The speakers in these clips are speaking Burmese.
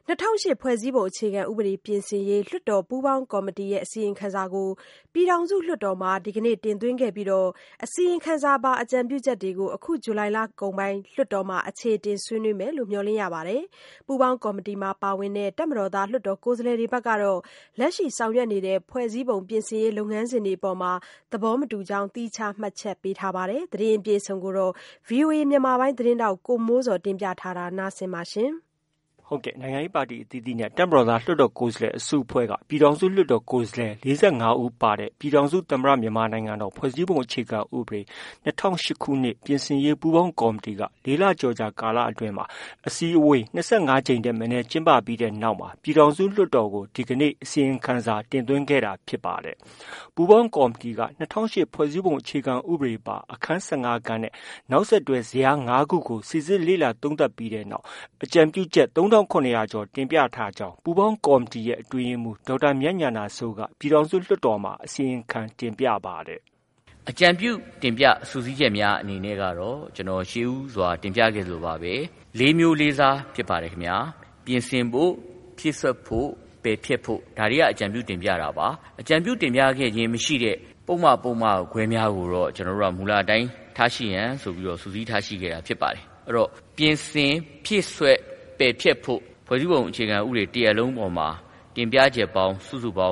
2008ဖွဲ့စည်းပုံအခြေခံဥပဒေပြင်ဆင်ရေးလွှတ်တော်ပူးပေါင်းကော်မတီရဲ့အစီရင်ခံစာကိုပြည်ထောင်စုလွှတ်တော်မှာဒီကနေ့တင်သွင်းခဲ့ပြီးအစီရင်ခံစာပါအကြံပြုချက်တွေကိုအခုဇူလိုင်လကုန်ပိုင်းလွှတ်တော်မှာအခြေတင်ဆွေးနွေးမယ်လို့မျှော်လင့်ရပါတယ်။ပူးပေါင်းကော်မတီမှာပါဝင်တဲ့တပ်မတော်သားလွှတ်တော်ကိုယ်စားလှယ်တွေဘက်ကတော့လက်ရှိဆောင်ရွက်နေတဲ့ဖွဲ့စည်းပုံပြင်ဆင်ရေးလုပ်ငန်းစဉ်တွေအပေါ်သဘောမတူကြောင်းသီးခြားမှတ်ချက်ပေးထားပါတယ်။သတင်းအပြည့်အစုံကိုတော့ VOA မြန်မာပိုင်းသတင်းတောက်ကိုမိုးစောတင်ပြထားတာနားဆင်ပါရှင်။ဟုတ်ကဲ့နိုင်ငံရေးပါတီအသီးသီးနဲ့တပ်မတော်သားလွှတ်တော်ကိုယ်စားလှယ်အစုအဖွဲ့ကပြည်ထောင်စုလွှတ်တော်ကိုယ်စားလှယ်45ဦးပါတဲ့ပြည်ထောင်စုသမ္မတမြန်မာနိုင်ငံတော်ဖွဲ့စည်းပုံအခြေခံဥပဒေ2008ခုနှစ်ပြင်ဆင်ရေးပူးပေါင်းကော်မတီက၄လကျော်ကြာကာလအတွင်းမှာအစည်းအဝေး25ကြိမ်တည်းမင်းကျင်းပပြီးတဲ့နောက်မှာပြည်ထောင်စုလွှတ်တော်ကိုဒီကနေ့အစီရင်ခံစာတင်သွင်းခဲ့တာဖြစ်ပါတယ်။ပူးပေါင်းကော်မတီက2008ဖွဲ့စည်းပုံအခြေခံဥပဒေပါအခန်း15ခန်းနဲ့နောက်ဆက်တွဲဇယား5ခုကိုစစ်စစ်လေ့လာသုံးသပ်ပြီးတဲ့နောက်အကြံပြုချက်3900ကျော်တင်ပြထားကြောင်းပူးပေါင်းကော်မတီရဲ့အတွင်းရေးမှူးဒေါက်တာမြတ်ဉာဏစိုးကပြည်ထောင်စုလွှတ်တော်မှာအစီရင်ခံတင်ပြပါတယ်။အကြံပြုတင်ပြစူးစီးချက်များအနေနဲ့ကတော့ကျွန်တော်ရှေးဦးစွာတင်ပြခဲ့လိုပါပဲ၄မျိုး၄စားဖြစ်ပါတယ်ခင်ဗျာပြင်ဆင်ဖို့ဖြည့်ဆွတ်ဖို့ပယ်ဖျက်ဖို့ဒါတွေကအကြံပြုတင်ပြတာပါအကြံပြုတင်ပြခဲ့ခြင်းမရှိတဲ့ပုံမှန်ခွဲများကိုတော့ကျွန်တော်တို့ကမူလအတိုင်းထားရှိရန်ဆိုပြီးတော့စူးစီးထားရှိခဲ့တာဖြစ်ပါတယ်အဲ့တော့ပြင်ဆင်ဖြည့်ဆွတ်ပယ်ဖျက်ဖို့ဖွဲ့စည်းပုံအခြေခံဥပဒေတရပ်လုံးပေါ်မှာတင်ပြချက်ပေါင်းစုစုပေါင်း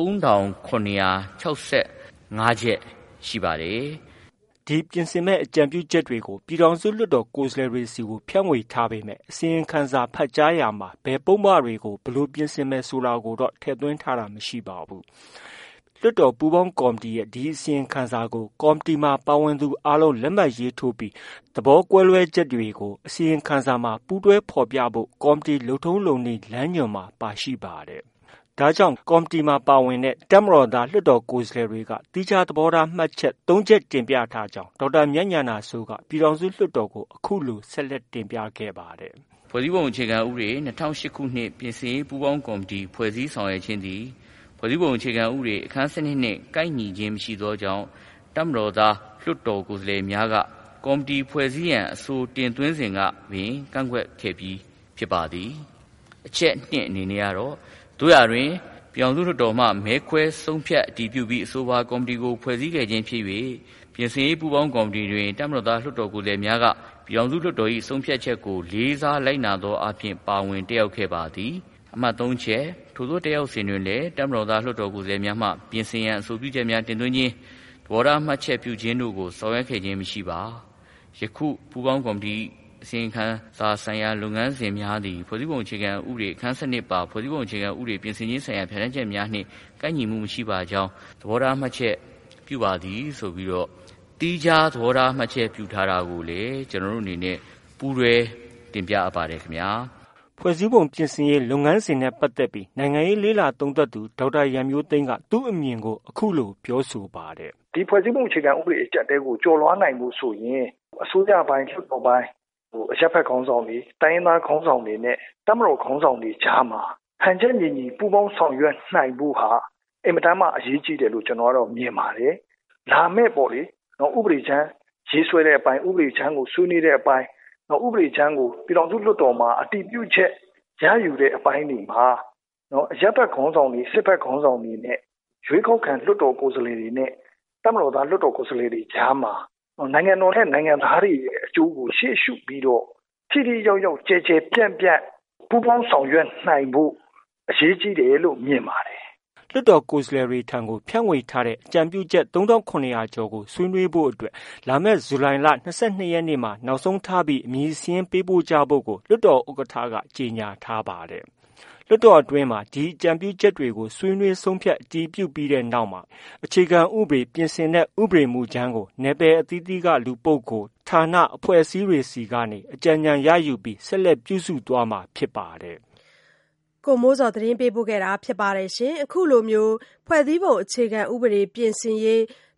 3965ချက်ရှိပါတယ်။ဒီပြင်ဆင်မဲ့အကြံပြုချက်တွေကိုပြည်ထောင်စုလွှတ်တော်ကိုယ်စားလှယ်တွေစီကိုဖြန့်ဝေထားပေမဲ့အစီရင်ခံစာဖတ်ကြားရာမှာဘယ်ပုံမှန်တွေကိုဘလို့ပြင်ဆင်မဲ့ဆိုတာကိုတော့ထည့်သွင်းထားတာမရှိပါဘူး။လွှတ်တော်ပူးပေါင်းကော်မတီရဲ့ဒီအစီရင်ခံစာကိုကော်မတီမှာပါဝင်သူအားလုံးလက်မှတ်ရေးထိုးပြီးသဘောကွဲလွဲချက်တွေကိုအစီရင်ခံစာမှာပူးတွဲဖော်ပြဖို့ကော်မတီလုပ်ထုံးလုပ်နည်းလမ်းညွှန်မှာပါရှိပါတယ်။ဒါကြောင့်ကော်မတီမှာပါဝင်တဲ့တပ်မတော်သားလွှတ်တော်ကိုယ်စားလှယ်တွေကတိကျသဘောထားမှတ်ချက်3ချက်တင်ပြထားကြောင်းဒေါက်တာမြတ်ဉာဏစိုးကပြည်ထောင်စုလွှတ်တော်ကိုအခုလိုဆက်လက်တင်ပြခဲ့ပါတယ်။ဖွဲ့စည်းပုံအခြေခံဥပဒေ2008ခုနှစ်ပြင်ဆင်ရေးပူးပေါင်းကော်မတီဖွဲ့စည်းဆောင်ရွက်ခြင်းသည်ဖွဲ့စည်းပုံအခြေခံဥပဒေအခန်း7နှင့်ကိုက်ညီခြင်းမရှိသောကြောင့်တပ်မတော်သားလွှတ်တော်ကိုယ်စားလှယ်များကကော်မတီဖွဲ့စည်းရန်အဆိုတင်သွင်းစဉ်ကပင်ကန့်ကွက်ခဲ့ပြီးဖြစ်ပါသည်အချက်2အနေနဲ့ကတော့တို့ရတွင်ပြည်ထောင်စုလွှတ်တော်မှမဲခွဲဆုံးဖြတ်အတည်ပြုပြီးအဆိုပါကော်မတီကိုဖွဲ့စည်းခဲ့ခြင်းဖြစ်၍ပြင်ဆင်ရေးပူးပေါင်းကော်မတီတွင်တပ်မတော်သားလွှတ်တော်ကိုယ်စားလှယ်များကပြည်ထောင်စုလွှတ်တော်၏ဆုံးဖြတ်ချက်ကိုလေးစားလိုက်နာသောအပြင်ပါဝင်တက်ရောက်ခဲ့ပါသည်အမှတ်3ချက်ထို့သောတက်ရောက်စဉ်တွင်လည်းတပ်မတော်သားလွှတ်တော်ကိုယ်စားလှယ်များမှပြင်ဆင်ရန်အဆိုပြုချက်များတင်သွင်းခြင်းသဘောထားမှတ်ချက်ပြုခြင်းတို့ကိုဆောင်ရွက်ခဲ့ခြင်းမရှိပါယခုပူးပေါင်းကော်မတီအစီရင်ခံစာဆိုင်ရာလုပ်ငန်းစဉ်များသည်ဖွဲ့စည်းပုံအခြေခံဥပဒေအခန်း7ပါဖွဲ့စည်းပုံအခြေခံဥပဒေပြင်ဆင်ခြင်းဆိုင်ရာဖြတ်သန်းချက်များနှင့်ကိုက်ညီမှုမရှိပါကြောင်းသဘောထားမှတ်ချက်ပြုပါသည်ဆိုပြီးတော့တီးခြားသဘောထားမှတ်ချက်ပြုထားတာကိုလည်းကျွန်တော်တို့အနေနဲ့ပူးတွဲတင်ပြအပ်ပါတယ်ခင်ဗျာဖွဲ့စည်းပုံပြင်ဆင်ရေးလုပ်ငန်းစဉ်နဲ့ပတ်သက်ပြီးနိုင်ငံရေးလေးလာသုံးသပ်သူဒေါက်တာရန်မျိုးသိန်းကသူ့အမြင်ကိုအခုလိုပြောဆိုပါတယ်ဒီဖွဲ့စည်းပုံအခြေခံဥပဒေအကျပ်တဲကိုကျော်လွှားနိုင်မှုဆိုရင်အစိုးရပိုင်းလွှတ်တော်ပိုင်းအရပ်ဘက်ခေါင်းဆောင်တွေတိုင်းရင်းသားခေါင်းဆောင်တွေနဲ့တပ်မတော်ခေါင်းဆောင်တွေကြားမှာဟန်ချက်ညီညီပူးပေါင်းဆောင်ရွက်နိုင်ဖို့ဟာအင်မတန်မှအရေးကြီးတယ်လို့ကျွန်တော်ကတော့မြင်ပါတယ်လာမဲ့ပေါ့လေနော်ဥပဒေချမ်းရေးဆွဲတဲ့အပိုင်းဥပဒေချမ်းကိုဆွေးနွေးတဲ့အပိုင်းနော်ဥပဒေချမ်းကိုပြည်ထောင်စုလွှတ်တော်မှာအတည်ပြုချက်ရယူတဲ့အပိုင်းတွေမှာနော်အရပ်ဘက်ခေါင်းဆောင်တွေစစ်ဘက်ခေါင်းဆောင်တွေနဲ့ရွေးကောက်ခံလွှတ်တော်ကိုယ်စားလှယ်တွေနဲ့တပ်မတော်သားလွှတ်တော်ကိုယ်စားလှယ်တွေကြားမှာနိုင်ငံတော်နဲ့နိုင်ငံသားတွေရဲ့အကျိုးကိုရှေ့ရှုပြီးတော့ထိထိရောက်ရောက်ကြဲကြဲပြန့်ပြန့်ပူးပေါင်းဆောင်ရွက်နိုင်ဖို့အရေးကြီးတယ်လို့မြင်ပါတယ်လွှတ်တော်ကိုယ်စားလှယ်တွေထံကိုဖြန့်ဝေထားတဲ့အကြံပြုချက်3900ကျော်ကိုဆွေးနွေးဖို့အတွက်လာမယ့်ဇူလိုင်လ22ရက်နေ့မှာနောက်ဆုံးထားပြီးအမည်စာရင်းပေးပို့ကြဖို့ကိုလွှတ်တော်ဥက္ကဋ္ဌကကြေညာထားပါတယ်။လွှတ်တော်အတွင်းမှာဒီအကြံပြုချက်တွေကိုဆွေးနွေးဆုံးဖြတ်အတည်ပြုပြီးတဲ့နောက်မှာအခြေခံဥပဒေပြင်ဆင်တဲ့ဥပဒေမူကြမ်းကိုနယ်ပယ်အသီးသီးကလူပုဂ္ဂိုလ်ဌာနအဖွဲ့အစည်းတွေစီကနေအကြံဉာဏ်ရယူပြီးဆက်လက်ပြုစုသွားမှာဖြစ်ပါတယ်။ကိုမိုးစောသတင်းပေးပို့ခဲ့တာဖြစ်ပါတယ်ရှင်အခုလိုမျိုးဖွဲ့စည်းပုံအခြေခံဥပဒေပြင်ဆင်ရေး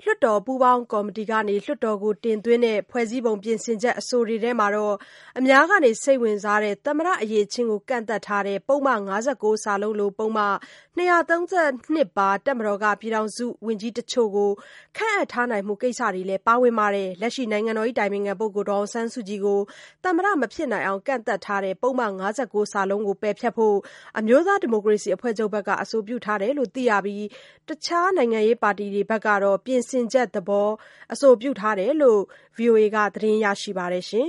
လွှတ်တော်ပူးပေါင်းကော်မတီကနေလွှတ်တော်ကိုတင်သွင်းတဲ့ဖွဲ့စည်းပုံပြင်ဆင်ချက်အဆိုတွေထဲမှာအများကစိတ်ဝင်စားတဲ့သမ္မတအရေးချင်းကိုကန့်သတ်ထားတဲ့ပုဒ်မ 59 စာလုံးလိုပုဒ်မ 232 ပါတပ်မတော်ကပြည်ထောင်စုဝန်ကြီးတချို့ကိုခန့်အပ်ထားနိုင်မှုကိစ္စတွေလည်းပါဝင်ပါတယ်။လက်ရှိနိုင်ငံတော်အတိုင်ပင်ခံပုဂ္ဂိုလ်ဒေါ်အောင်ဆန်းစုကြည်ကိုသမ္မတမဖြစ်နိုင်အောင်ကန့်သတ်ထားတဲ့ပုဒ်မ 59 စာလုံးကိုပယ်ဖျက်ဖို့အမျိုးသားဒီမိုကရေစီအဖွဲ့ချုပ်ကအဆိုပြုထားတယ်လို့သိရပြီးတခြားနိုင်ငံရေးပါတီတွေဘက်ကတော့ပြင်ဆင်ချက်သဘောအဆိုပြုထားတယ်လို့ VOA ကသတင်းရရှိပါတယ်